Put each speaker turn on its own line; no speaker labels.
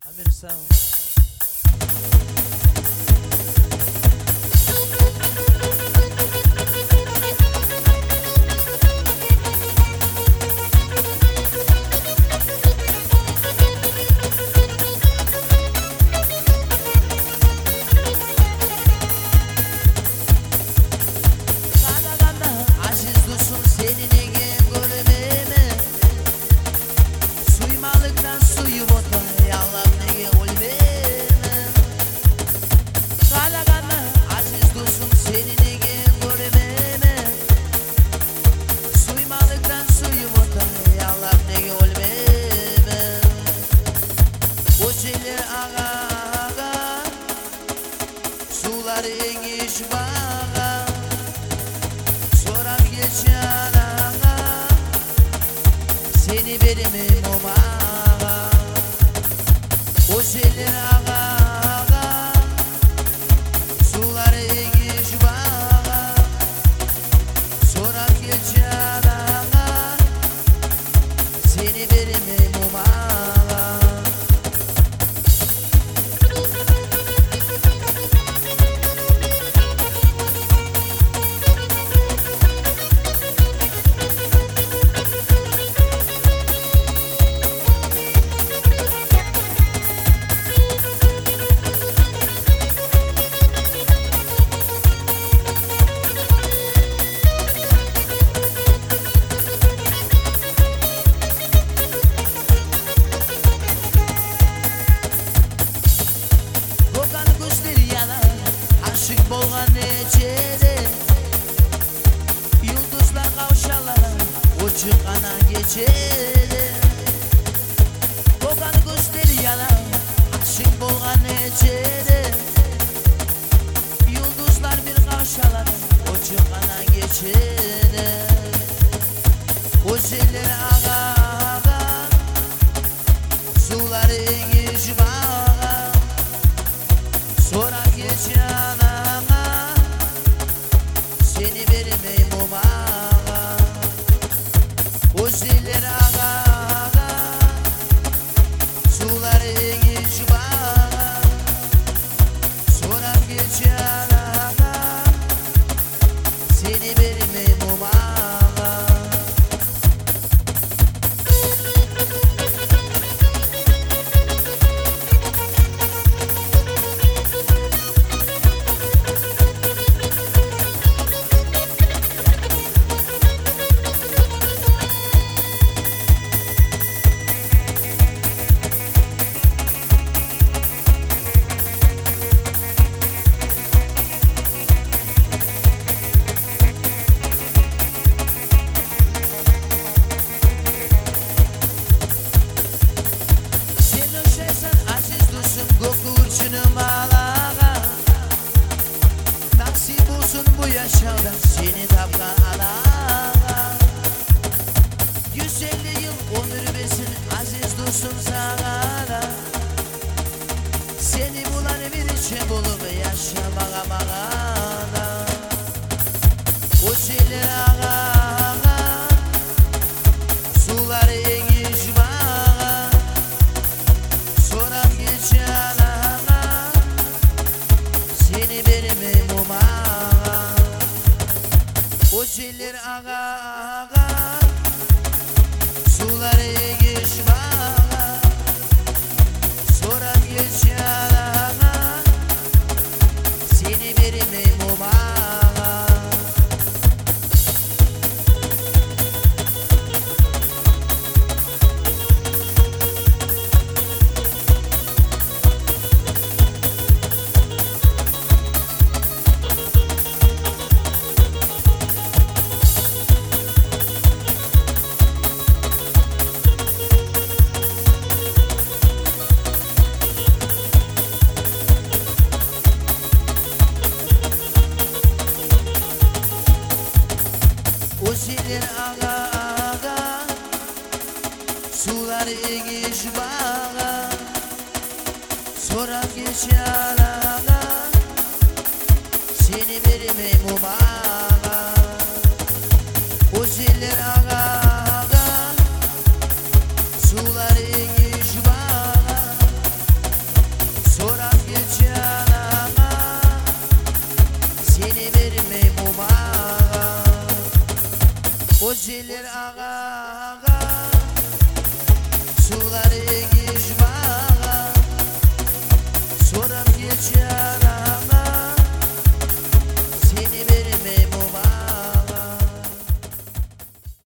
Amir sağ ol.
Sular engiş bağa, soran geçen ağa, seni vermem omağa. O şeyler ağa, sular engiş bağa, soran geçen ağa, seni vermem omağa. Aşık bolgan necede Yıldızlar kavşalar Uçuk ana geçede Kokan gösteri yalan Aşık bolgan necede Yıldızlar bir kavşalar Uçuk ana geçede O şeyler ağa ağa Sular engiş bağa Sonra geçen ağa seni vermeyim omağa. O şeyler ağa ağa sular engiş bağa. Sonra geçen ağa seni vermeyim omağa. Gökurçunum alağa Nasip olsun bu yaşamda seni tapka alağa 150 yıl ömür versin aziz dostum sana Seni bulan bir içe bulup yaşamağa mağana O şeyler ağa sular engiş bağa Sonra geçen seni vermem omağa. O şeyler ağa ağa sular engiş bağa Sonra geçen seni vermem omağa. O şeyler ağa ağa sular engiş bağa Sonra geçen ağa seni vermem omağa. O şeyler ağa ağa sular engiş bağa Ozilir ağa